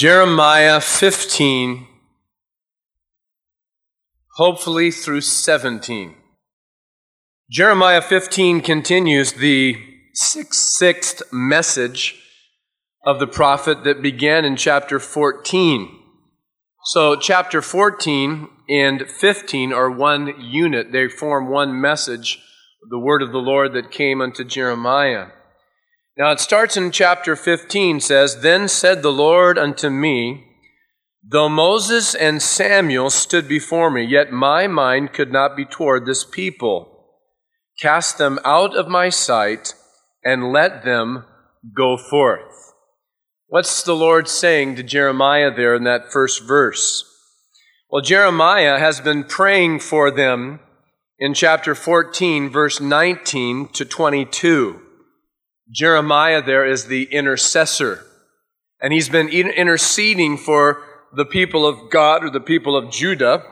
Jeremiah 15, hopefully through 17. Jeremiah 15 continues the sixth message of the prophet that began in chapter 14. So chapter 14 and 15 are one unit. They form one message, the word of the Lord that came unto Jeremiah. Now it starts in chapter 15, says, "Then said the Lord unto me, though Moses and Samuel stood before me, yet my mind could not be toward this people. Cast them out of my sight, and let them go forth." What's the Lord saying to Jeremiah there in that first verse? Well, Jeremiah has been praying for them in chapter 14, verse 19 to 22. Jeremiah there is the intercessor, and he's been interceding for the people of God or the people of Judah,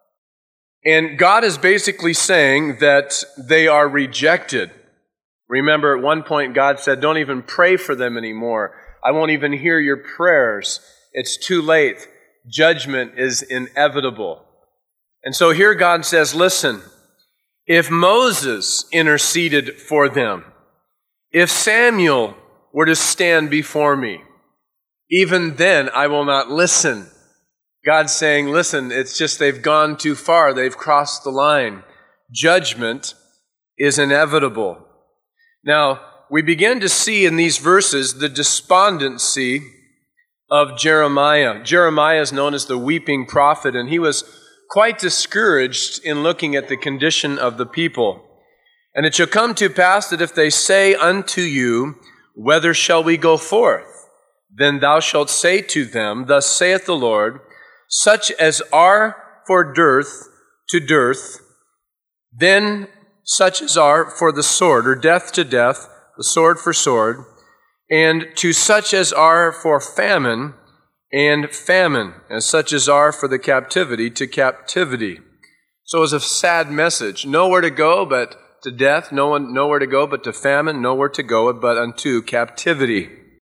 and God is basically saying that they are rejected. Remember, at one point God said, "Don't even pray for them anymore. I won't even hear your prayers. It's too late. Judgment is inevitable." And so here God says, listen, if Moses interceded for them, if Samuel were to stand before me, even then I will not listen. God's saying, listen, it's just they've gone too far. They've crossed the line. Judgment is inevitable. Now, we begin to see in these verses the despondency of Jeremiah. Jeremiah is known as the weeping prophet, and he was quite discouraged in looking at the condition of the people. "And it shall come to pass that if they say unto you, Whither shall we go forth? Then thou shalt say to them, Thus saith the Lord, such as are for dearth to dearth, then such as are for the sword, or death to death, the sword for sword, and to such as are for famine, and famine, and such as are for the captivity to captivity." So it's a sad message. Nowhere to go but to death, nowhere to go but to famine, nowhere to go but unto captivity.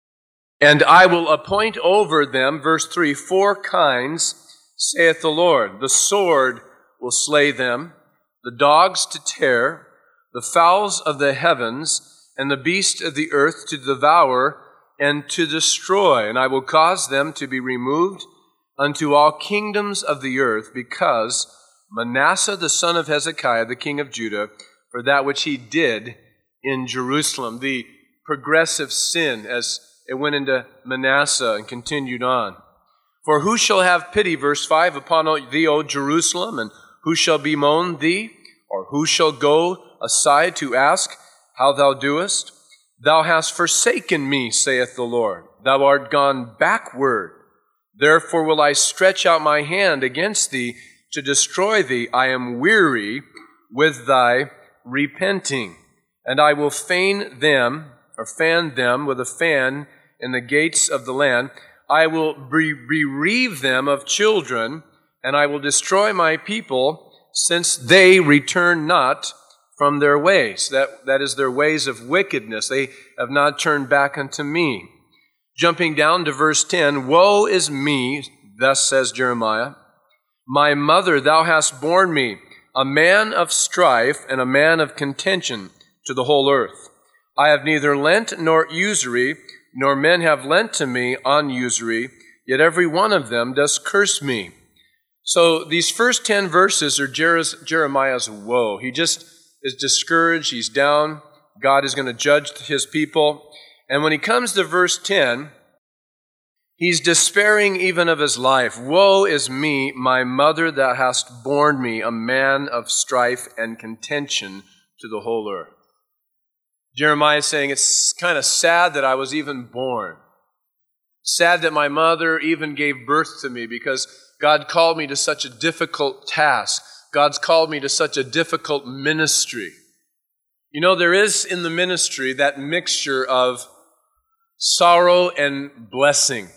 "And I will appoint over them," verse 3, "4 kinds, saith the Lord. The sword will slay them, the dogs to tear, the fowls of the heavens, and the beasts of the earth to devour and to destroy. And I will cause them to be removed unto all kingdoms of the earth, because Manasseh the son of Hezekiah, the king of Judah, for that which he did in Jerusalem." The progressive sin as it went into Manasseh and continued on. "For who shall have pity," verse 5, "upon thee, O Jerusalem, and who shall bemoan thee? Or who shall go aside to ask how thou doest? Thou hast forsaken me, saith the Lord. Thou art gone backward. Therefore will I stretch out my hand against thee to destroy thee. I am weary with thy repenting. And I will fan them with a fan in the gates of the land. I will bereave them of children, and I will destroy my people, since they return not from their ways." That is their ways of wickedness. They have not turned back unto me. Jumping down to verse 10, "Woe is me, thus says Jeremiah. My mother, thou hast borne me, a man of strife and a man of contention to the whole earth. I have neither lent nor usury, nor men have lent to me on usury, yet every one of them does curse me." So these first 10 verses are Jeremiah's woe. He just is discouraged. He's down. God is going to judge his people. And when he comes to verse 10, he's despairing even of his life. "Woe is me, my mother, thou hast borne me, a man of strife and contention to the whole earth." Jeremiah is saying, it's kind of sad that I was even born. Sad that my mother even gave birth to me, because God called me to such a difficult task. God's called me to such a difficult ministry. You know, there is in the ministry that mixture of sorrow and blessing.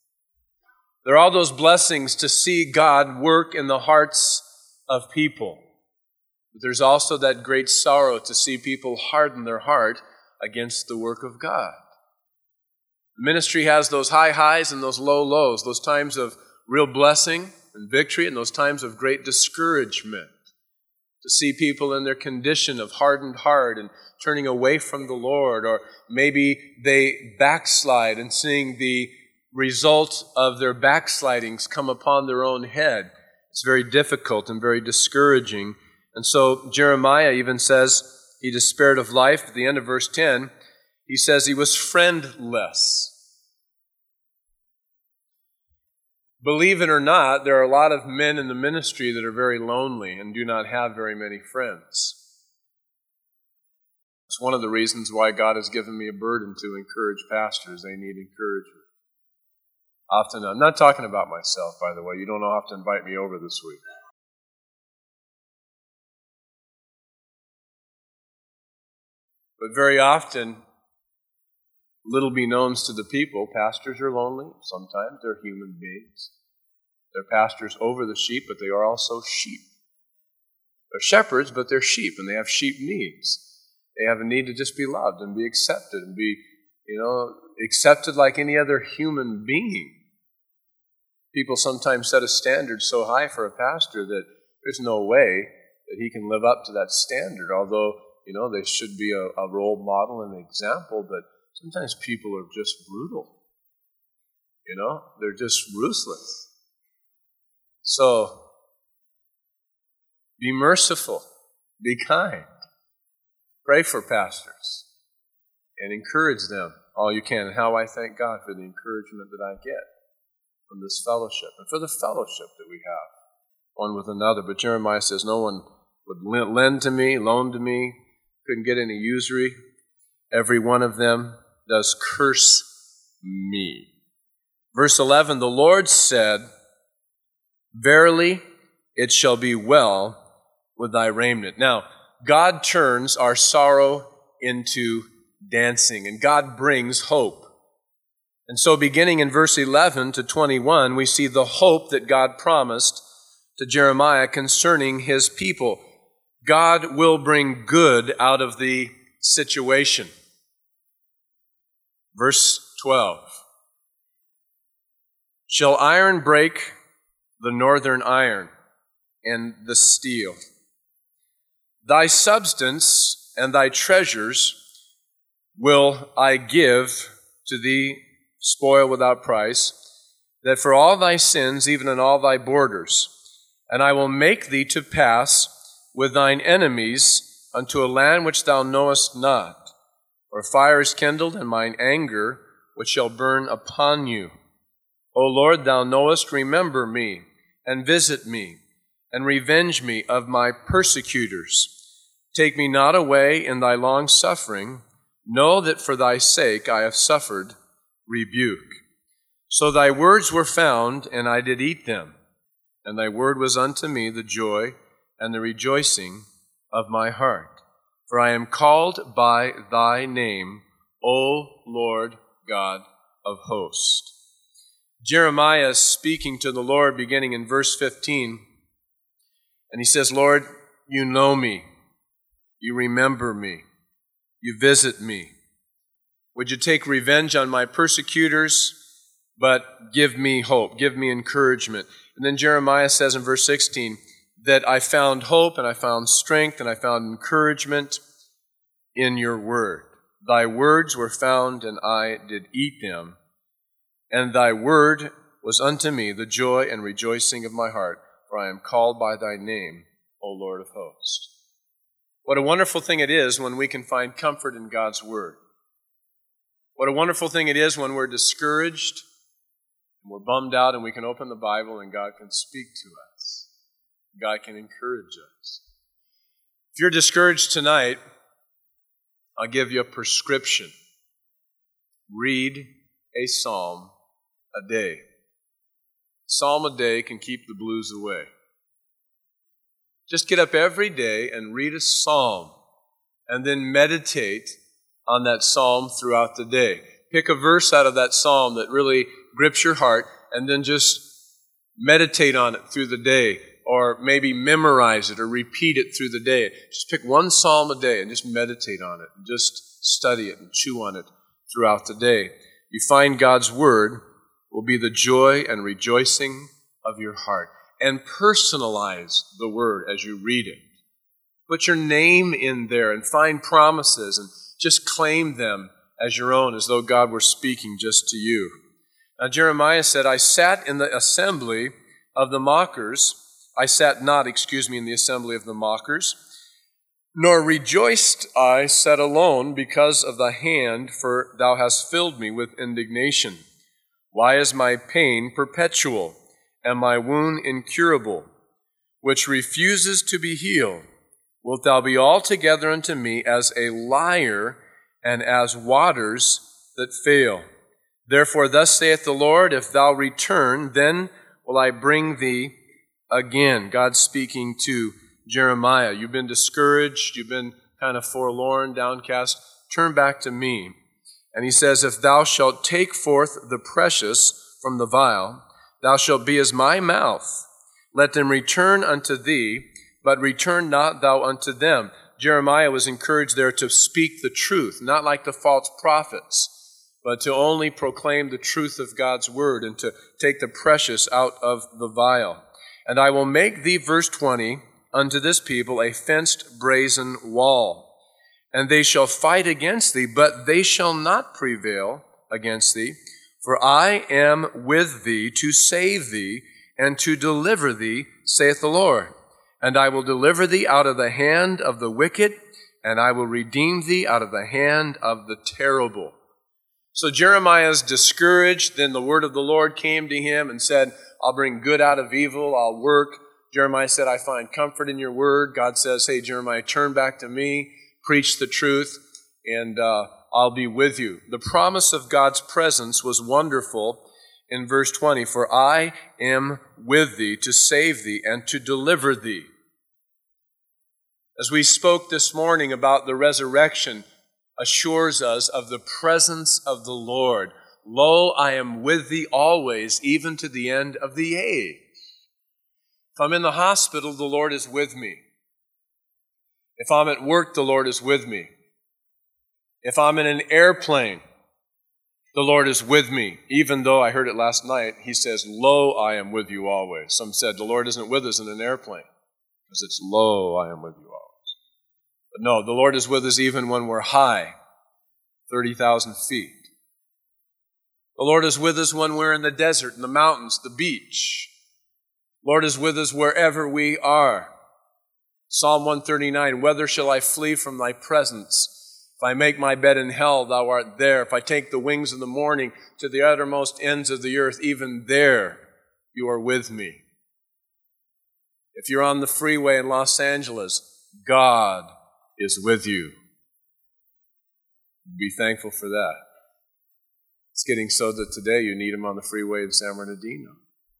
There are all those blessings to see God work in the hearts of people. But there's also that great sorrow to see people harden their heart against the work of God. The ministry has those high highs and those low lows, those times of real blessing and victory and those times of great discouragement. To see people in their condition of hardened heart and turning away from the Lord, or maybe they backslide and seeing the result of their backslidings come upon their own head. It's very difficult and very discouraging. And so Jeremiah even says he despaired of life. At the end of verse 10, he says he was friendless. Believe it or not, there are a lot of men in the ministry that are very lonely and do not have very many friends. It's one of the reasons why God has given me a burden to encourage pastors. They need encouragement. Often, I'm not talking about myself, by the way. You don't have to invite me over this week. But very often, little be knowns to the people, pastors are lonely. Sometimes they're human beings. They're pastors over the sheep, but they are also sheep. They're shepherds, but they're sheep, and they have sheep needs. They have a need to just be loved and be accepted and be, accepted like any other human being. People sometimes set a standard so high for a pastor that there's no way that he can live up to that standard, although, they should be a role model and an example, but sometimes people are just brutal. They're just ruthless. So, be merciful, be kind, pray for pastors, and encourage them all you can. And how I thank God for the encouragement that I get from this fellowship and for the fellowship that we have one with another. But Jeremiah says no one would lend to me, loan to me, couldn't get any usury. Every one of them does curse me. Verse 11, the Lord said, verily it shall be well with thy raiment. Now, God turns our sorrow into dancing, and God brings hope. And so beginning in verse 11 to 21, we see the hope that God promised to Jeremiah concerning his people. God will bring good out of the situation. Verse 12. Shall iron break the northern iron and the steel? Thy substance and thy treasures will I give to thee, spoil without price, that for all thy sins, even in all thy borders, and I will make thee to pass with thine enemies unto a land which thou knowest not. For fire is kindled in mine anger, which shall burn upon you. O Lord, thou knowest, remember me, and visit me, and revenge me of my persecutors. Take me not away in thy long suffering. Know that for thy sake I have suffered rebuke. So thy words were found, and I did eat them, and thy word was unto me the joy and the rejoicing of my heart. For I am called by thy name, O Lord God of hosts. Jeremiah is speaking to the Lord beginning in verse 15, and he says, Lord, you know me, you remember me, you visit me. Would you take revenge on my persecutors, but give me hope, give me encouragement. And then Jeremiah says in verse 16 that I found hope and I found strength and I found encouragement in your word. Thy words were found and I did eat them. And thy word was unto me the joy and rejoicing of my heart, for I am called by thy name, O Lord of hosts. What a wonderful thing it is when we can find comfort in God's word. What a wonderful thing it is when we're discouraged and we're bummed out and we can open the Bible and God can speak to us. God can encourage us. If you're discouraged tonight, I'll give you a prescription. Read a psalm a day. A psalm a day can keep the blues away. Just get up every day and read a psalm and then meditate on that psalm throughout the day. Pick a verse out of that psalm that really grips your heart and then just meditate on it through the day, or maybe memorize it or repeat it through the day. Just pick one psalm a day and just meditate on it and just study it and chew on it throughout the day. you find God's word will be the joy and rejoicing of your heart. And personalize the word as you read it. Put your name in there and find promises and just claim them as your own, as though God were speaking just to you. Now Jeremiah said, I sat in the assembly of the mockers. I sat not, in the assembly of the mockers, nor rejoiced I sat alone because of the hand, for thou hast filled me with indignation. Why is my pain perpetual, and my wound incurable, which refuses to be healed? Wilt thou be altogether unto me as a liar, and as waters that fail? Therefore thus saith the Lord, if thou return, then will I bring thee again. God speaking to Jeremiah. You've been discouraged, you've been kind of forlorn, downcast. Turn back to me. And he says, if thou shalt take forth the precious from the vial, thou shalt be as my mouth. Let them return unto thee, but return not thou unto them. Jeremiah was encouraged there to speak the truth, not like the false prophets, but to only proclaim the truth of God's word and to take the precious out of the vial. And I will make thee, verse 20, unto this people a fenced brazen wall. And they shall fight against thee, but they shall not prevail against thee. For I am with thee to save thee and to deliver thee, saith the Lord. And I will deliver thee out of the hand of the wicked, and I will redeem thee out of the hand of the terrible. So Jeremiah is discouraged. Then the word of the Lord came to him and said, I'll bring good out of evil. I'll work. Jeremiah said, I find comfort in your word. God says, hey, Jeremiah, turn back to me, preach the truth, and I'll be with you. The promise of God's presence was wonderful in verse 20. For I am with thee to save thee and to deliver thee. As we spoke this morning about the resurrection, assures us of the presence of the Lord. Lo, I am with thee always, even to the end of the age. If I'm in the hospital, the Lord is with me. If I'm at work, the Lord is with me. If I'm in an airplane, the Lord is with me. Even though I heard it last night, he says, lo, I am with you always. Some said the Lord isn't with us in an airplane because it's lo, I am with you always. But no, the Lord is with us even when we're high, 30,000 feet. The Lord is with us when we're in the desert, in the mountains, the beach. The Lord is with us wherever we are. Psalm 139, whither shall I flee from thy presence? If I make my bed in hell, thou art there. If I take the wings of the morning to the uttermost ends of the earth, even there you are with me. If you're on the freeway in Los Angeles, God is with you. Be thankful for that. It's getting so that today you need him on the freeway in San Bernardino.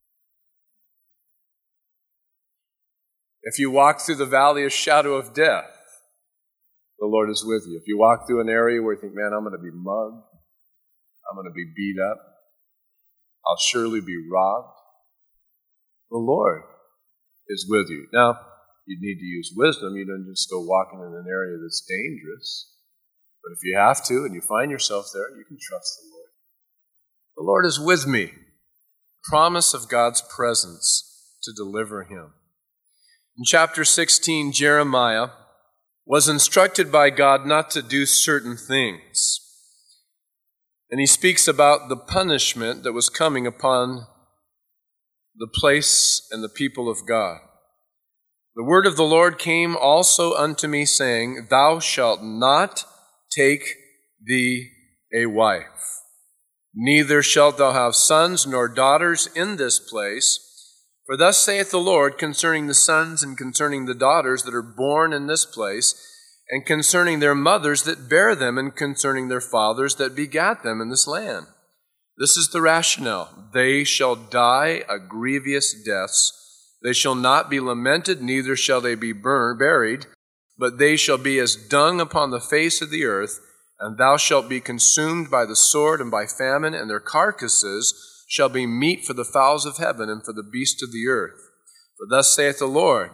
If you walk through the valley of shadow of death, the Lord is with you. If you walk through an area where you think, man, I'm going to be mugged, I'm going to be beat up, I'll surely be robbed, the Lord is with you. Now, you need to use wisdom. You don't just go walking in an area that's dangerous. But if you have to and you find yourself there, you can trust the Lord. The Lord is with me. Promise of God's presence to deliver him. In chapter 16, Jeremiah was instructed by God not to do certain things. And he speaks about the punishment that was coming upon the place and the people of God. The word of the Lord came also unto me, saying, thou shalt not take thee a wife, neither shalt thou have sons nor daughters in this place. For thus saith the Lord concerning the sons and concerning the daughters that are born in this place, and concerning their mothers that bear them, and concerning their fathers that begat them in this land. This is the rationale. They shall die a grievous deaths. They shall not be lamented, neither shall they be buried, but they shall be as dung upon the face of the earth, and thou shalt be consumed by the sword and by famine, and their carcasses shall be meat for the fowls of heaven and for the beasts of the earth. For thus saith the Lord,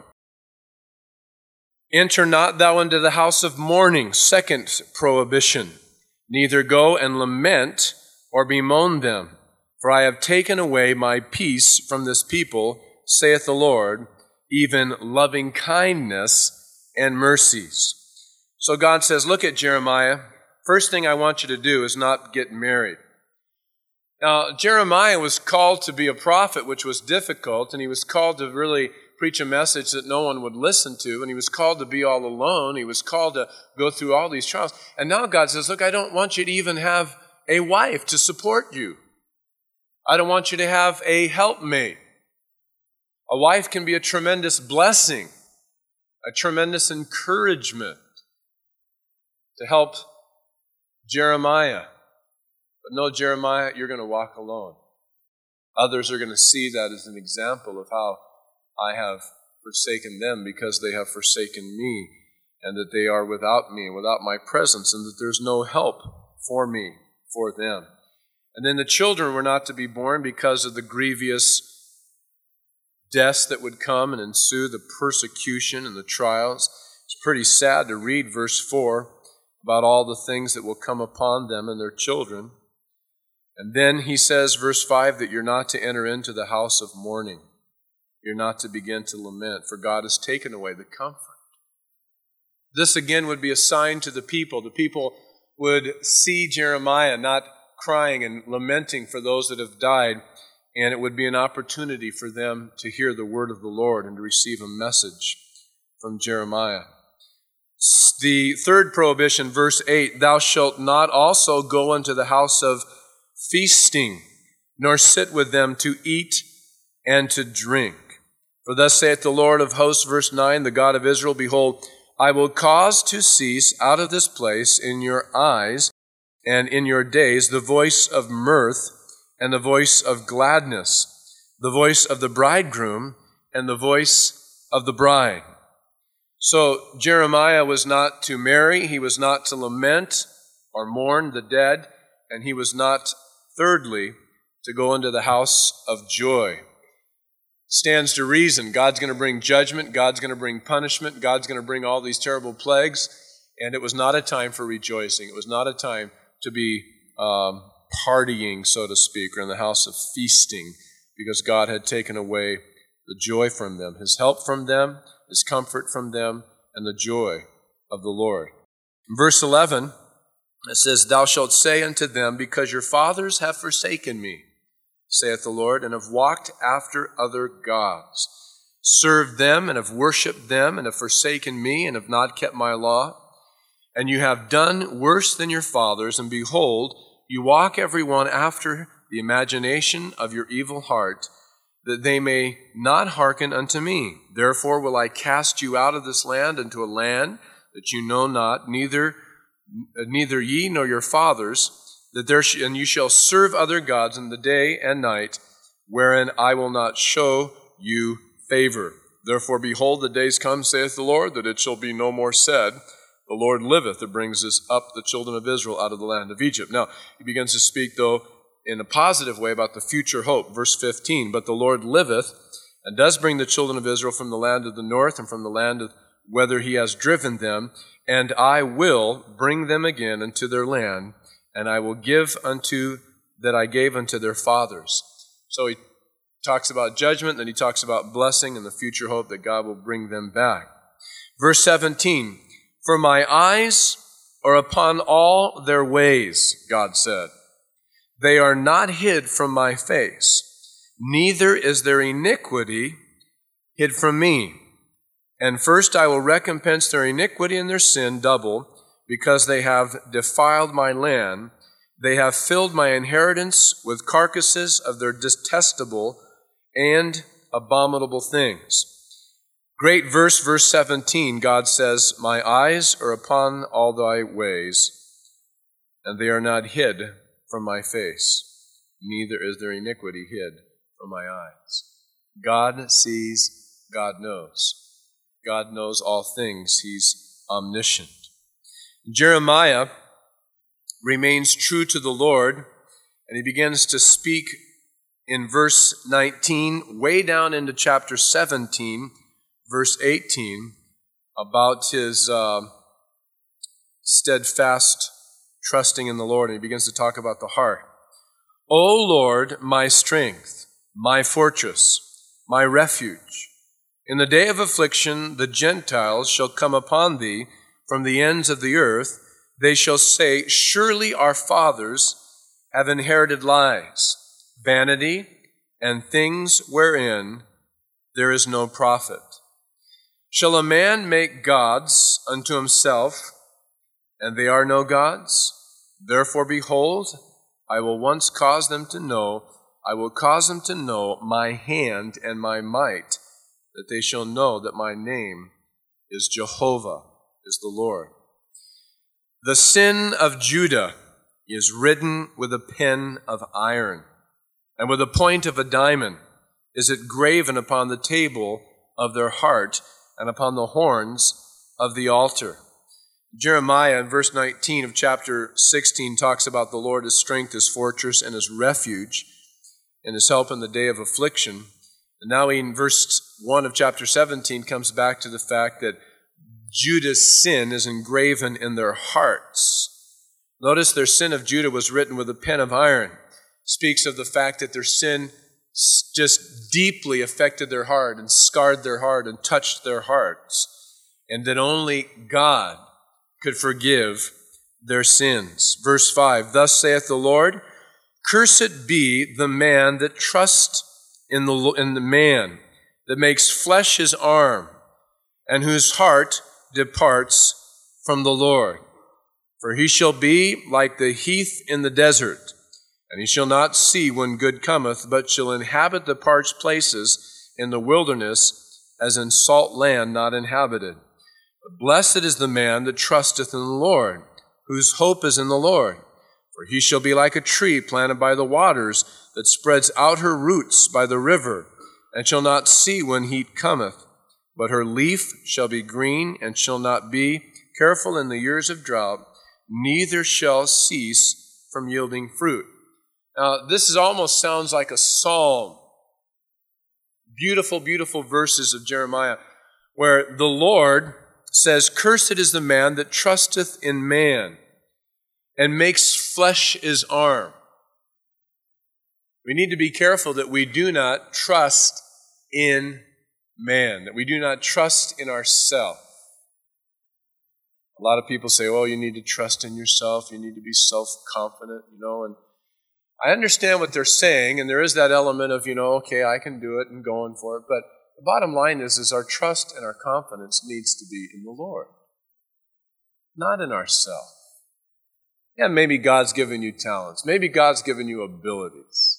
enter not thou into the house of mourning, second prohibition, neither go and lament or bemoan them, for I have taken away my peace from this people, saith the Lord, even loving kindness and mercies. So God says, look at Jeremiah. First thing I want you to do is not get married. Now, Jeremiah was called to be a prophet, which was difficult, and he was called to really preach a message that no one would listen to, and he was called to be all alone. He was called to go through all these trials. And now God says, look, I don't want you to even have a wife to support you. I don't want you to have a helpmate. A wife can be a tremendous blessing, a tremendous encouragement to help Jeremiah. But no, Jeremiah, you're going to walk alone. Others are going to see that as an example of how I have forsaken them because they have forsaken me, and that they are without me, without my presence, and that there's no help for me, for them. And then the children were not to be born because of the grievous deaths that would come and ensue, the persecution and the trials. It's pretty sad to read verse 4 about all the things that will come upon them and their children. And then he says, verse 5, that you're not to enter into the house of mourning. You're not to begin to lament, for God has taken away the comfort. This again would be a sign to the people. The people would see Jeremiah not crying and lamenting for those that have died, and it would be an opportunity for them to hear the word of the Lord and to receive a message from Jeremiah. The third prohibition, verse 8, thou shalt not also go into the house of feasting, nor sit with them to eat and to drink. For thus saith the Lord of hosts, verse 9, the God of Israel, behold, I will cause to cease out of this place in your eyes and in your days the voice of mirth and the voice of gladness, the voice of the bridegroom and the voice of the bride. So Jeremiah was not to marry, he was not to lament or mourn the dead, and he was not, thirdly, to go into the house of joy. Stands to reason. God's going to bring judgment, God's going to bring punishment, God's going to bring all these terrible plagues, and it was not a time for rejoicing. It was not a time to be partying, so to speak, or in the house of feasting, because God had taken away the joy from them, his help from them, his comfort from them, and the joy of the Lord. In verse 11, it says, thou shalt say unto them, because your fathers have forsaken me, saith the Lord, and have walked after other gods, served them, and have worshipped them, and have forsaken me, and have not kept my law. And you have done worse than your fathers, and behold, you walk every one after the imagination of your evil heart, that they may not hearken unto me. Therefore will I cast you out of this land into a land that you know not, neither ye nor your fathers, and you shall serve other gods in the day and night, wherein I will not show you favor. Therefore, behold, the days come, saith the Lord, that it shall be no more said, the Lord liveth, that brings us up the children of Israel out of the land of Egypt. Now, he begins to speak, though, in a positive way about the future hope. Verse 15, but the Lord liveth, and does bring the children of Israel from the land of the north, and from the land of whither he has driven them, and I will bring them again into their land, and I will give unto that I gave unto their fathers. So he talks about judgment, then he talks about blessing and the future hope that God will bring them back. Verse 17, for my eyes are upon all their ways, God said. They are not hid from my face, neither is their iniquity hid from me. And first I will recompense their iniquity and their sin double, because they have defiled my land. They have filled my inheritance with carcasses of their detestable and abominable things. Great verse, verse 17, God says, my eyes are upon all thy ways, and they are not hid from my face, neither is their iniquity hid from my eyes. God sees, God knows. God knows all things. He's omniscient. Jeremiah remains true to the Lord, and he begins to speak in verse 19, way down into chapter 17, verse 18, about his steadfast trusting in the Lord, and he begins to talk about the heart. O Lord, my strength, my fortress, my refuge. In the day of affliction, the Gentiles shall come upon thee from the ends of the earth. They shall say, surely our fathers have inherited lies, vanity, and things wherein there is no profit. Shall a man make gods unto himself, and they are no gods? Therefore, behold, I will once cause them to know, I will cause them to know my hand and my might, that they shall know that my name is Jehovah, is the Lord. The sin of Judah is written with a pen of iron, and with a point of a diamond is it graven upon the table of their heart and upon the horns of the altar. Jeremiah in verse 19 of chapter 16 talks about the Lord as strength, his fortress, and his refuge, and his help in the day of affliction. And now in verse 1 of chapter 17 comes back to the fact that Judah's sin is engraven in their hearts. Notice their sin of Judah was written with a pen of iron. Speaks of the fact that their sin just deeply affected their heart and scarred their heart and touched their hearts, and that only God could forgive their sins. Verse 5, thus saith the Lord, cursed be the man that trusts in the man, that makes flesh his arm, and whose heart departs from the Lord. For he shall be like the heath in the desert, and he shall not see when good cometh, but shall inhabit the parched places in the wilderness, as in salt land not inhabited. But blessed is the man that trusteth in the Lord, whose hope is in the Lord. For he shall be like a tree planted by the waters, that spreads out her roots by the river, and shall not see when heat cometh. But her leaf shall be green, and shall not be careful in the years of drought, neither shall cease from yielding fruit. Now, this almost sounds like a psalm. Beautiful, beautiful verses of Jeremiah, where the Lord says, cursed is the man that trusteth in man, and makes flesh his arm. We need to be careful that we do not trust in man, that we do not trust in ourselves. A lot of people say, oh, you need to trust in yourself, you need to be self-confident, and I understand what they're saying, and there is that element of, okay, I can do it and going for it, but the bottom line is our trust and our confidence needs to be in the Lord, not in ourselves. Yeah, maybe God's given you talents, maybe God's given you abilities,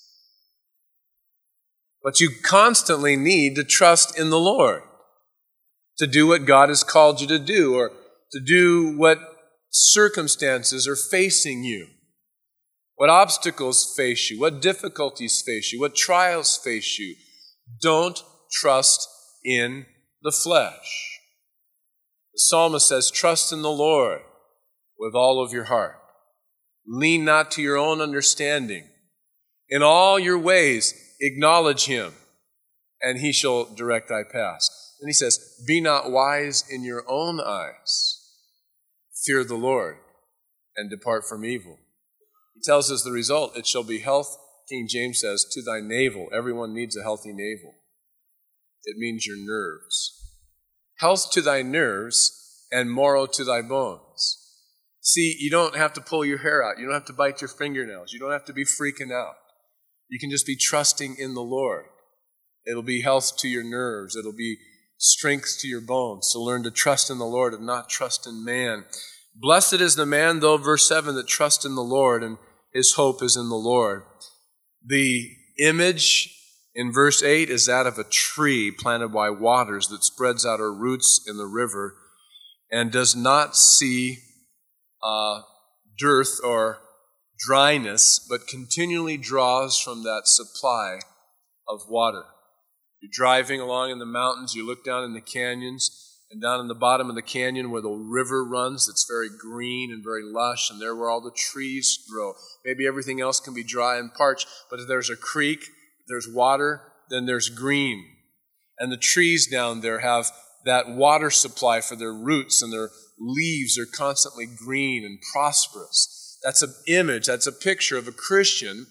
but you constantly need to trust in the Lord to do what God has called you to do, or to do what circumstances are facing you, what obstacles face you, what difficulties face you, what trials face you. Don't trust in the flesh. The psalmist says, trust in the Lord with all of your heart. Lean not to your own understanding. In all your ways, acknowledge him, and he shall direct thy paths. Then he says, be not wise in your own eyes. Fear the Lord and depart from evil. He tells us the result. It shall be health, King James says, to thy navel. Everyone needs a healthy navel. It means your nerves. Health to thy nerves and marrow to thy bones. See, you don't have to pull your hair out. You don't have to bite your fingernails. You don't have to be freaking out. You can just be trusting in the Lord. It'll be health to your nerves. It'll be strength to your bones. So learn to trust in the Lord and not trust in man. Blessed is the man, though, verse 7, that trusts in the Lord and his hope is in the Lord. The image in verse 8 is that of a tree planted by waters that spreads out her roots in the river and does not see dearth or dryness, but continually draws from that supply of water. You're driving along in the mountains, you look down in the canyons, and down in the bottom of the canyon where the river runs, it's very green and very lush, and there where all the trees grow. Maybe everything else can be dry and parched, but if there's a creek, if there's water, then there's green. And the trees down there have that water supply for their roots, and their leaves are constantly green and prosperous. That's an image, that's a picture of a Christian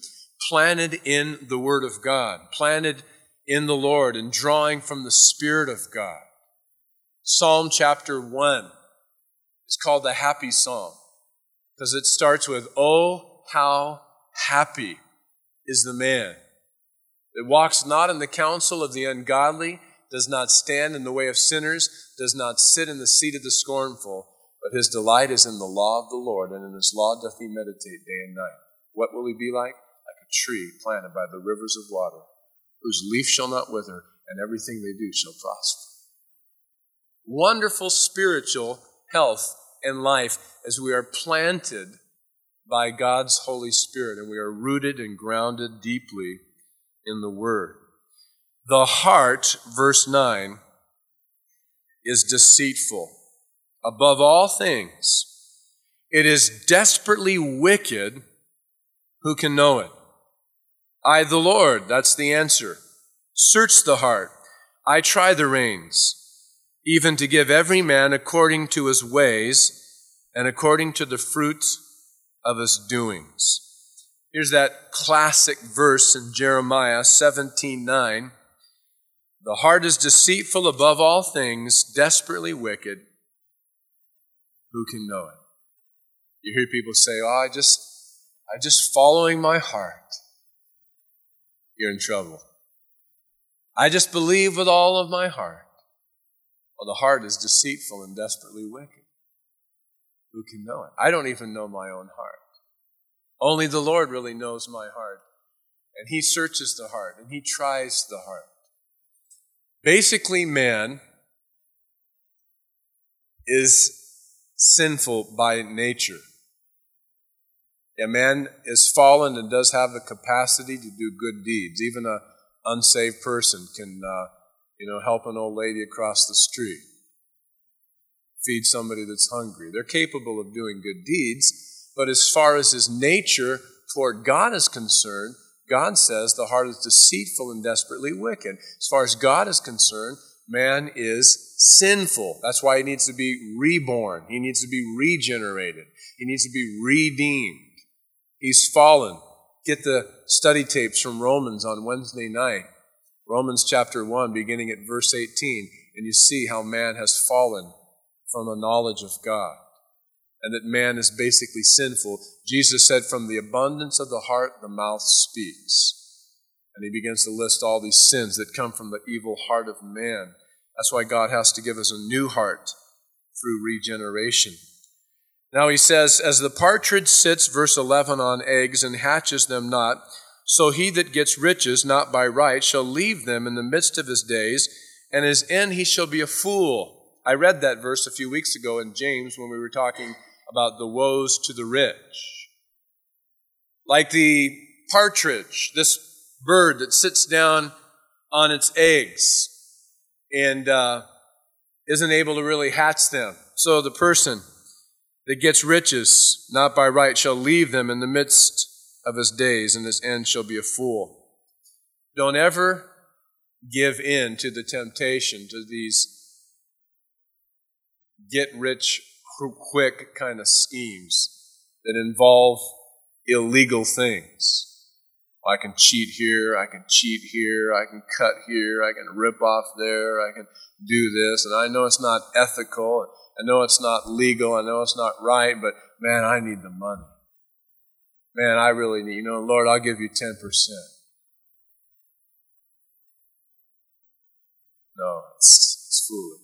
planted in the Word of God, planted in the Lord and drawing from the Spirit of God. Psalm chapter 1 is called the Happy Psalm because it starts with, "Oh, how happy is the man that walks not in the counsel of the ungodly, does not stand in the way of sinners, does not sit in the seat of the scornful, but his delight is in the law of the Lord, and in his law doth he meditate day and night." What will he be like? Like a tree planted by the rivers of water, whose leaf shall not wither, and everything they do shall prosper. Wonderful spiritual health and life as we are planted by God's Holy Spirit, and we are rooted and grounded deeply in the Word. The heart, verse 9, is deceitful above all things. It is desperately wicked. Who can know it? I, the Lord, that's the answer. Search the heart. I try the reins, even to give every man according to his ways and according to the fruit of his doings. Here's that classic verse in Jeremiah 17:9. The heart is deceitful above all things, desperately wicked. Who can know it? You hear people say, "Oh, I'm just following my heart." You're in trouble. I just believe with all of my heart. Well, the heart is deceitful and desperately wicked. Who can know it? I don't even know my own heart. Only the Lord really knows my heart. And He searches the heart, and He tries the heart. Basically, man is sinful by nature. Yeah, man is fallen and does have the capacity to do good deeds. Even an unsaved person can, help an old lady across the street, feed somebody that's hungry. They're capable of doing good deeds, but as far as his nature toward God is concerned, God says the heart is deceitful and desperately wicked. As far as God is concerned, man is sinful. That's why he needs to be reborn. He needs to be regenerated. He needs to be redeemed. He's fallen. Get the study tapes from Romans on Wednesday night. Romans chapter 1, beginning at verse 18, and you see how man has fallen from a knowledge of God, and that man is basically sinful. Jesus said, from the abundance of the heart, the mouth speaks. And he begins to list all these sins that come from the evil heart of man. That's why God has to give us a new heart through regeneration. Now he says, as the partridge sits, verse 11, on eggs and hatches them not, so he that gets riches, not by right, shall leave them in the midst of his days, and his end he shall be a fool. I read that verse a few weeks ago in James when we were talking about the woes to the rich. Like the partridge, this bird that sits down on its eggs and isn't able to really hatch them. So the person that gets riches, not by right, shall leave them in the midst of his days, and his end shall be a fool. Don't ever give in to the temptation, to these get-rich-quick kind of schemes that involve illegal things. I can cheat here, I can cheat here, I can cut here, I can rip off there, I can do this, and I know it's not ethical, I know it's not legal, I know it's not right, but man, I need the money. Man, I really need, Lord, I'll give you 10%. No, it's foolish.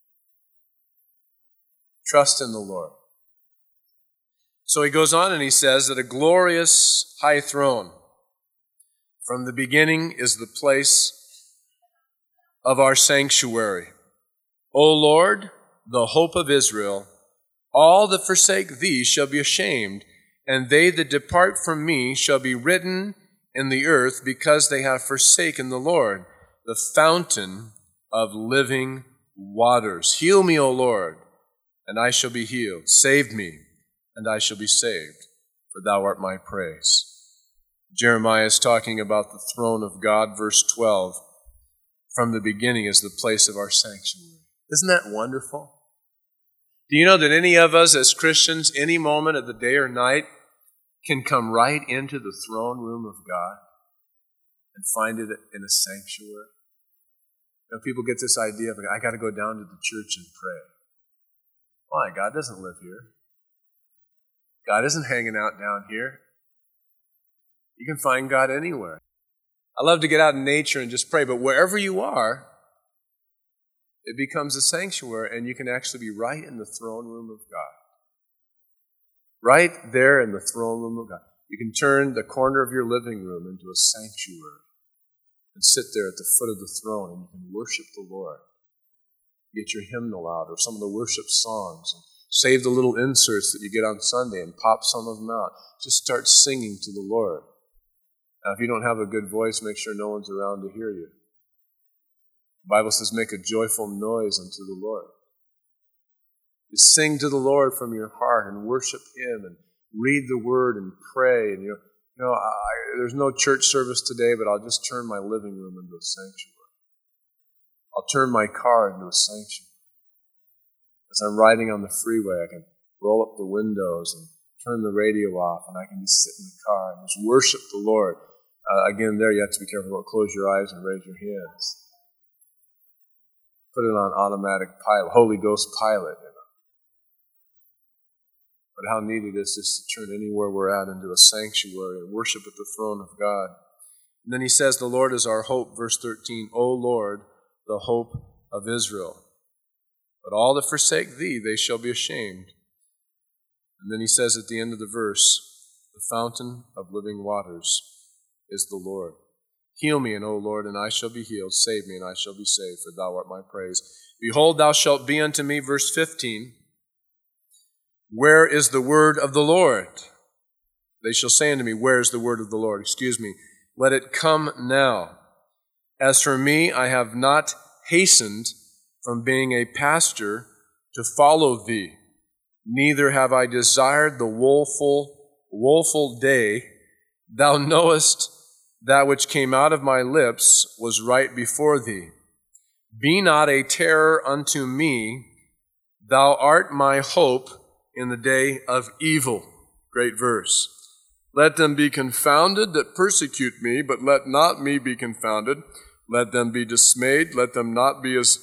Trust in the Lord. So he goes on and he says that a glorious high throne from the beginning is the place of our sanctuary. O Lord, the hope of Israel, all that forsake thee shall be ashamed, and they that depart from me shall be written in the earth, because they have forsaken the Lord, the fountain of living waters. Heal me, O Lord, and I shall be healed. Save me, and I shall be saved, for thou art my praise. Jeremiah is talking about the throne of God, verse 12. From the beginning is the place of our sanctuary. Isn't that wonderful? Do you know that any of us as Christians, any moment of the day or night, can come right into the throne room of God and find it in a sanctuary. People get this idea of, I got to go down to the church and pray. Why? God doesn't live here. God isn't hanging out down here. You can find God anywhere. I love to get out in nature and just pray, but wherever you are, it becomes a sanctuary, and you can actually be right in the throne room of God. Right there in the throne room of God. You can turn the corner of your living room into a sanctuary and sit there at the foot of the throne, and you can worship the Lord. Get your hymnal out or some of the worship songs, and save the little inserts that you get on Sunday and pop some of them out. Just start singing to the Lord. Now, if you don't have a good voice, make sure no one's around to hear you. The Bible says, make a joyful noise unto the Lord. Just sing to the Lord from your heart and worship Him and read the Word and pray. And there's no church service today, but I'll just turn my living room into a sanctuary. I'll turn my car into a sanctuary. As I'm riding on the freeway, I can roll up the windows and turn the radio off, and I can just sit in the car and just worship the Lord. Again, there you have to be careful. Don't close your eyes and raise your hands. Put it on automatic pilot, Holy Ghost pilot. But how neat it is just to turn anywhere we're at into a sanctuary and worship at the throne of God. And then he says, the Lord is our hope, verse 13. O Lord, the hope of Israel. But all that forsake thee, they shall be ashamed. And then he says at the end of the verse, the fountain of living waters is the Lord. Heal me, O Lord, and I shall be healed. Save me, and I shall be saved, for thou art my praise. Behold, thou shalt be unto me, verse 15. Where is the word of the Lord? They shall say unto me, where is the word of the Lord? Let it come now. As for me, I have not hastened from being a pastor to follow thee. Neither have I desired the woeful day. Thou knowest that which came out of my lips was right before thee. Be not a terror unto me. Thou art my hope in the day of evil. Great verse. Let them be confounded that persecute me, but let not me be confounded. Let them be dismayed. Let me not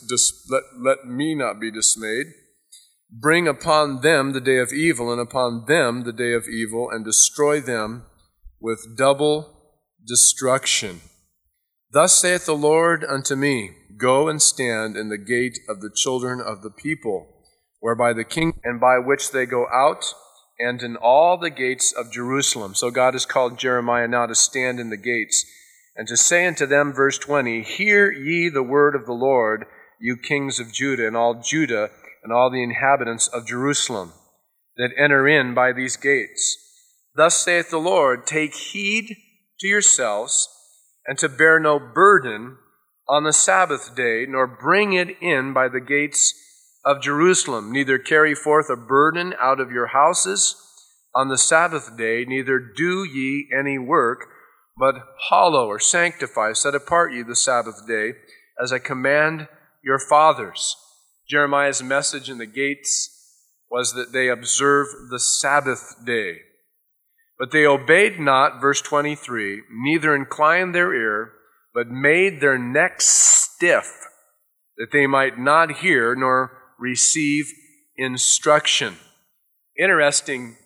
be dismayed. Bring upon them the day of evil, and upon them the day of evil, and destroy them with double destruction. Thus saith the Lord unto me, Go and stand in the gate of the children of the people, whereby the king and by which they go out, and in all the gates of Jerusalem. So God has called Jeremiah now to stand in the gates, and to say unto them, verse 20, Hear ye the word of the Lord, you kings of Judah, and all Judah, and all the inhabitants of Jerusalem, that enter in by these gates. Thus saith the Lord, Take heed to yourselves, and to bear no burden on the Sabbath day, nor bring it in by the gates of Jerusalem. Neither carry forth a burden out of your houses on the Sabbath day, neither do ye any work, but hallow or sanctify, set apart ye the Sabbath day, as I command your fathers. Jeremiah's message in the gates was that they observe the Sabbath day. But they obeyed not, verse 23, neither inclined their ear, but made their necks stiff, that they might not hear nor receive instruction. Interesting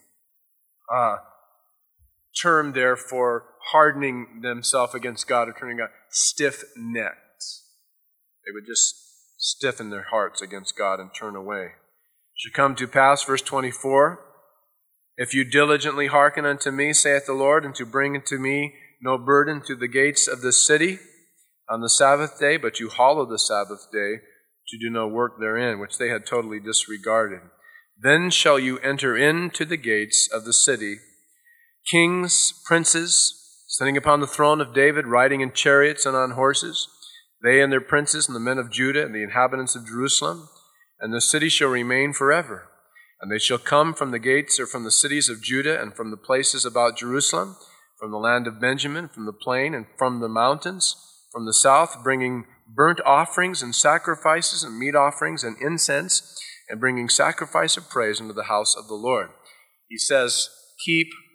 term there for hardening themselves against God or turning God, stiff-necked. They would just stiffen their hearts against God and turn away. It should come to pass, verse 24, If you diligently hearken unto me, saith the Lord, and to bring unto me no burden to the gates of the city on the Sabbath day, but you hallow the Sabbath day, to do no work therein, which they had totally disregarded. Then shall you enter into the gates of the city, kings, princes, sitting upon the throne of David, riding in chariots and on horses, they and their princes and the men of Judah and the inhabitants of Jerusalem, and the city shall remain forever. And they shall come from the gates or from the cities of Judah and from the places about Jerusalem, from the land of Benjamin, from the plain and from the mountains, from the south, bringing burnt offerings and sacrifices and meat offerings and incense, and bringing sacrifice of praise into the house of the Lord. He says, keep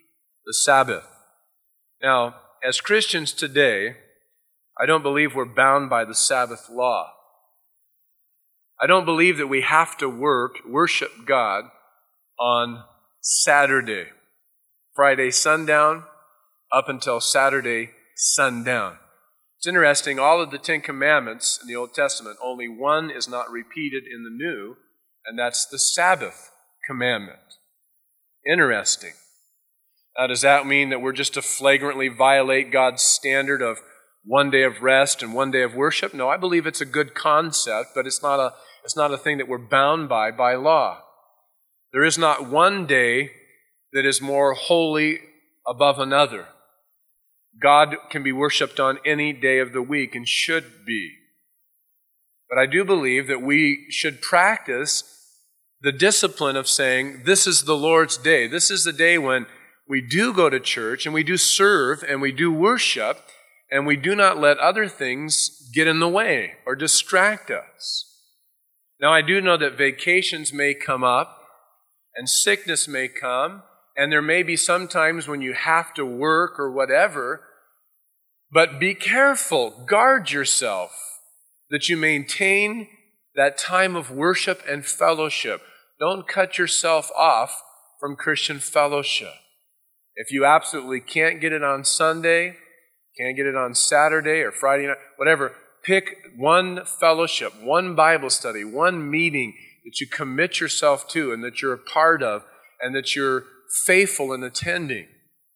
the Sabbath. Now, as Christians today, I don't believe we're bound by the Sabbath law. I don't believe that we have to worship God on Saturday, Friday sundown, up until Saturday sundown. It's interesting, all of the Ten Commandments in the Old Testament, only one is not repeated in the New, and that's the Sabbath commandment. Interesting. Now, does that mean that we're just to flagrantly violate God's standard of one day of rest and one day of worship? No, I believe it's a good concept, but it's not a thing that we're bound by law. There is not one day that is more holy above another. God can be worshiped on any day of the week and should be. But I do believe that we should practice the discipline of saying, this is the Lord's day. This is the day when we do go to church and we do serve and we do worship, and we do not let other things get in the way or distract us. Now, I do know that vacations may come up and sickness may come, and there may be some times when you have to work or whatever, but be careful, guard yourself, that you maintain that time of worship and fellowship. Don't cut yourself off from Christian fellowship. If you absolutely can't get it on Sunday, can't get it on Saturday or Friday night, whatever, pick one fellowship, one Bible study, one meeting that you commit yourself to and that you're a part of and that you're faithful in attending,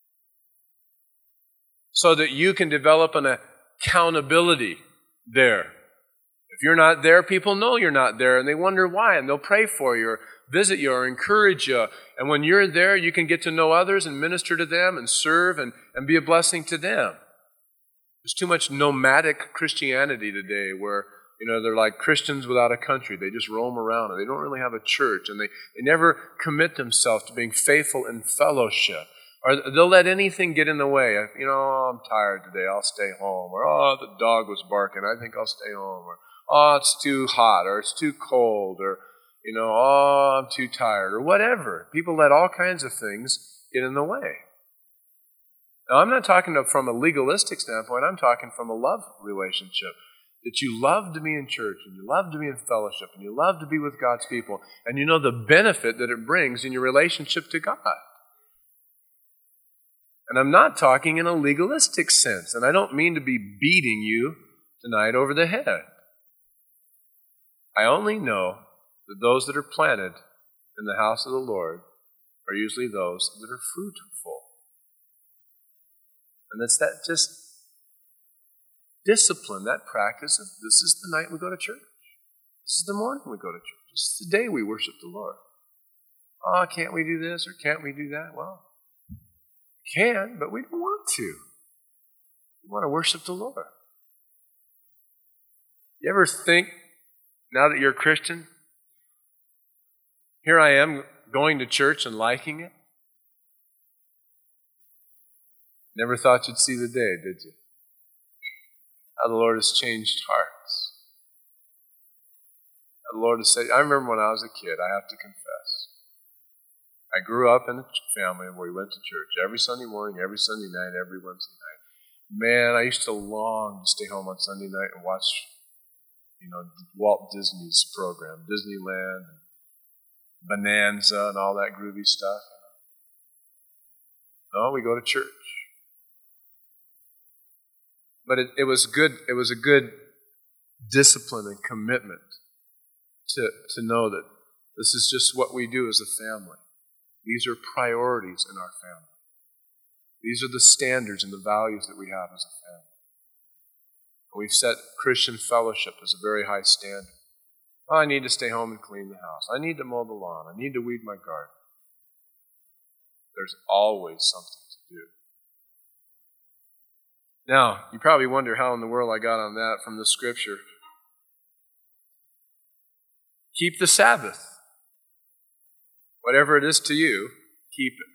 so that you can develop an accountability there. If you're not there, people know you're not there, and they wonder why, and they'll pray for you or visit you or encourage you. And when you're there, you can get to know others and minister to them and serve and be a blessing to them. There's too much nomadic Christianity today where, they're like Christians without a country. They just roam around, and they don't really have a church, and they never commit themselves to being faithful in fellowship. Or they'll let anything get in the way. I'm tired today, I'll stay home. Or, the dog was barking, I think I'll stay home. Or, it's too hot, or it's too cold, or, I'm too tired, or whatever. People let all kinds of things get in the way. Now, I'm not talking from a legalistic standpoint, I'm talking from a love relationship. That you love to be in church, and you love to be in fellowship, and you love to be with God's people, and you know the benefit that it brings in your relationship to God. And I'm not talking in a legalistic sense, and I don't mean to be beating you tonight over the head. I only know that those that are planted in the house of the Lord are usually those that are fruitful. And it's that just discipline, that practice of this is the night we go to church. This is the morning we go to church. This is the day we worship the Lord. Can't we do this or can't we do that? Well, we can, but we don't want to. We want to worship the Lord. You ever think, now that you're a Christian, here I am going to church and liking it? Never thought you'd see the day, did you? How the Lord has changed hearts. How the Lord has said, I remember when I was a kid, I have to confess. I grew up in a family where we went to church every Sunday morning, every Sunday night, every Wednesday night. Man, I used to long to stay home on Sunday night and watch, Walt Disney's program, Disneyland, and Bonanza, and all that groovy stuff. No, we go to church. But it was good. It was a good discipline and commitment to know that this is just what we do as a family. These are priorities in our family. These are the standards and the values that we have as a family. We've set Christian fellowship as a very high standard. I need to stay home and clean the house. I need to mow the lawn. I need to weed my garden. There's always something to do. Now, you probably wonder how in the world I got on that from the scripture. Keep the Sabbath. Whatever it is to you, keep it.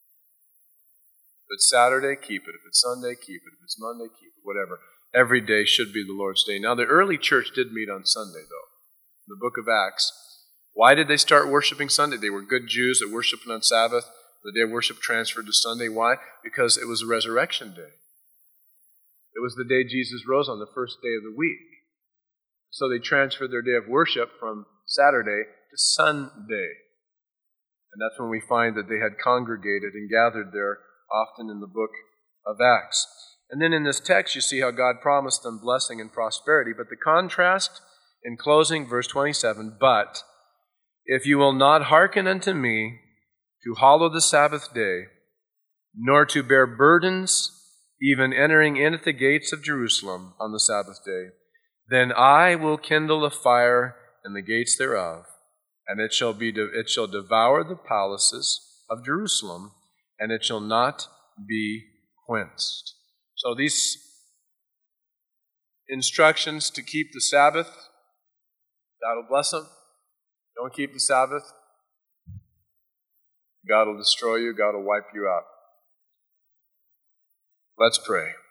If it's Saturday, keep it. If it's Sunday, keep it. If it's Monday, keep it. Whatever. Every day should be the Lord's day. Now, the early church did meet on Sunday, though. In the book of Acts. Why did they start worshiping Sunday? They were good Jews that worshiped on Sabbath. The day of worship transferred to Sunday. Why? Because it was a resurrection day. It was the day Jesus rose on, the first day of the week. So they transferred their day of worship from Saturday to Sunday. And that's when we find that they had congregated and gathered there, often in the book of Acts. And then in this text, you see how God promised them blessing and prosperity. But the contrast in closing, verse 27, but if you will not hearken unto me to hallow the Sabbath day, nor to bear burdens, even entering in at the gates of Jerusalem on the Sabbath day, then I will kindle a fire in the gates thereof, and it shall devour the palaces of Jerusalem, and it shall not be quenched. So these instructions to keep the Sabbath, God will bless them. Don't keep the Sabbath, God will destroy you, God will wipe you out. Let's pray.